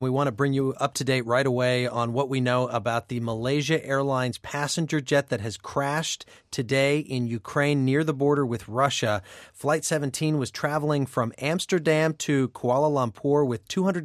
We want to bring you up to date right away on what we know about the Malaysia Airlines passenger jet that has crashed today in Ukraine near the border with Russia. Flight 17 was traveling from Amsterdam to Kuala Lumpur with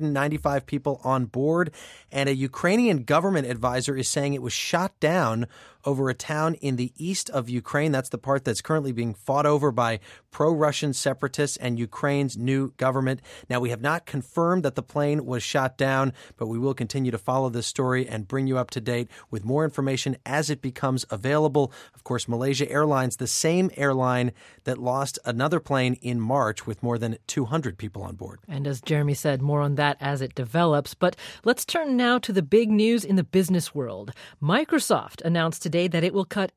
295 people on board, and a Ukrainian government advisor is saying it was shot down over a town in the east of Ukraine. That's the part that's currently being fought over by pro-Russian separatists and Ukraine's new government. Now, we have not confirmed that the plane was shot down, but we will continue to follow this story and bring you up to date with more information as it becomes available. Of course, Malaysia Airlines, the same airline that lost another plane in March with more than 200 people on board. And as Jeremy said, more on that as it develops. But let's turn now to the big news in the business world. Microsoft announced today that it will cut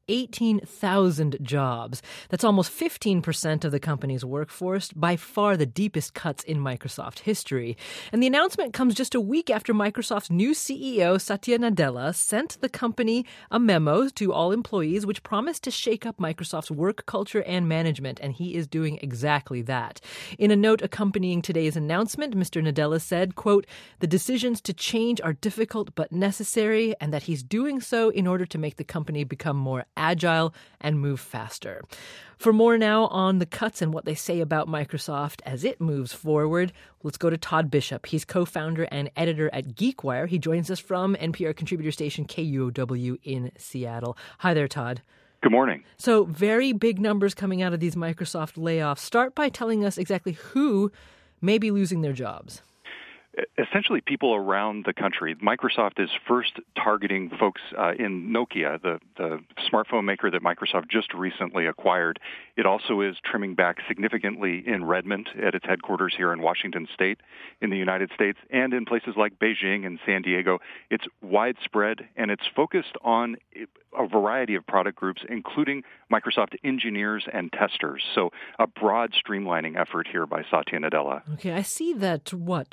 18,000 jobs. That's almost 15% of the company's workforce, by far the deepest cuts in Microsoft history. And the announcement comes just a week after Microsoft's new CEO, Satya Nadella, sent the company a memo to all employees which promised to shake up Microsoft's work culture and management, and he is doing exactly that. In a note accompanying today's announcement, Mr. Nadella said, quote, "The decisions to change are difficult but necessary, and that he's doing so in order to make the company become more agile and move faster." For more now on the cuts and what they say about Microsoft as it moves forward, let's go to Todd Bishop. He's co-founder and editor at GeekWire. He joins us from NPR contributor station KUOW in Seattle. Hi there, Todd. Good morning. So very big numbers coming out of these Microsoft layoffs. Start by telling us exactly who may be losing their jobs. Essentially, people around the country. Microsoft is first targeting folks in Nokia, the smartphone maker that Microsoft just recently acquired. It also is trimming back significantly in Redmond at its headquarters here in Washington State in the United States, and in places like Beijing and San Diego. It's widespread, and it's focused on a variety of product groups, including Microsoft engineers and testers. So a broad streamlining effort here by Satya Nadella. Okay, I see that,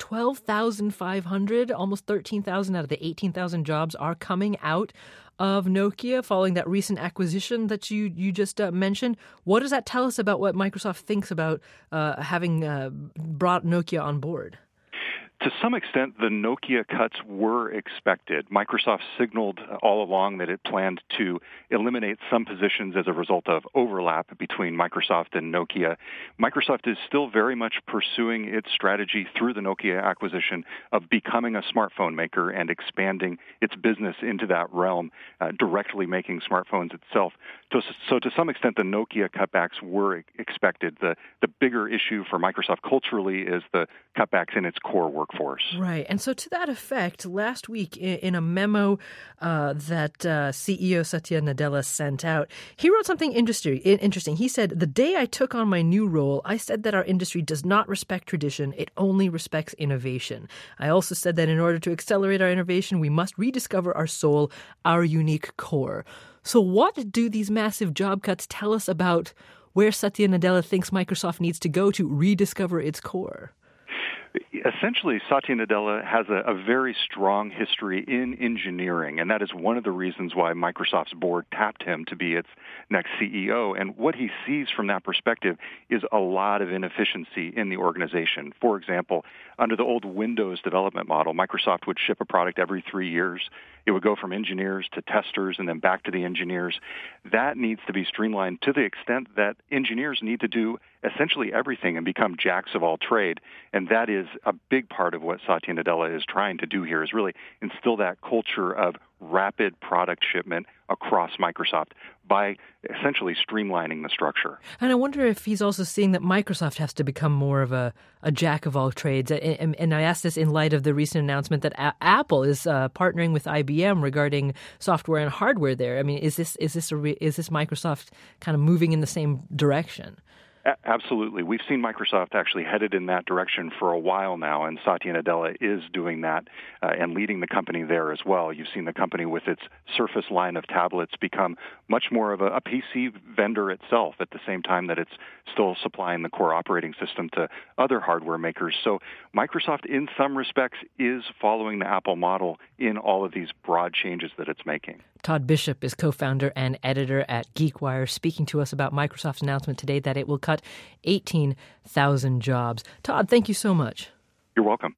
12,500, almost 13,000 out of the 18,000 jobs are coming out of Nokia following that recent acquisition that you just mentioned. What does that tell us about what Microsoft thinks about having brought Nokia on board? To some extent, the Nokia cuts were expected. Microsoft signaled all along that it planned to eliminate some positions as a result of overlap between Microsoft and Nokia. Microsoft is still very much pursuing its strategy through the Nokia acquisition of becoming a smartphone maker and expanding its business into that realm, directly making smartphones itself. So to some extent, the Nokia cutbacks were expected. The bigger issue for Microsoft culturally is the cutbacks in its core workforce. Right. And so to that effect, last week in a memo that CEO Satya Nadella sent out, he wrote something interesting. He said, "The day I took on my new role, I said that our industry does not respect tradition. It only respects innovation. I also said that in order to accelerate our innovation, we must rediscover our soul, our unique core." So what do these massive job cuts tell us about where Satya Nadella thinks Microsoft needs to go to rediscover its core? Essentially, Satya Nadella has a very strong history in engineering, and that is one of the reasons why Microsoft's board tapped him to be its next CEO. And what he sees from that perspective is a lot of inefficiency in the organization. For example, under the old Windows development model, Microsoft would ship a product every 3 years. It would go from engineers to testers and then back to the engineers. That needs to be streamlined to the extent that engineers need to do essentially everything and become jacks of all trade. And that is a big part of what Satya Nadella is trying to do here, is really instill that culture of rapid product shipment across Microsoft by essentially streamlining the structure. And I wonder if he's also seeing that Microsoft has to become more of a jack of all trades. And I ask this in light of the recent announcement that Apple is partnering with IBM regarding software and hardware there. I mean, is this Microsoft kind of moving in the same direction? Absolutely. We've seen Microsoft actually headed in that direction for a while now, and Satya Nadella is doing that and leading the company there as well. You've seen the company with its Surface line of tablets become much more of a PC vendor itself at the same time that it's still supplying the core operating system to other hardware makers. So Microsoft, in some respects, is following the Apple model in all of these broad changes that it's making. Todd Bishop is co-founder and editor at GeekWire, speaking to us about Microsoft's announcement today that it will cut 18,000 jobs. Todd, thank you so much. You're welcome.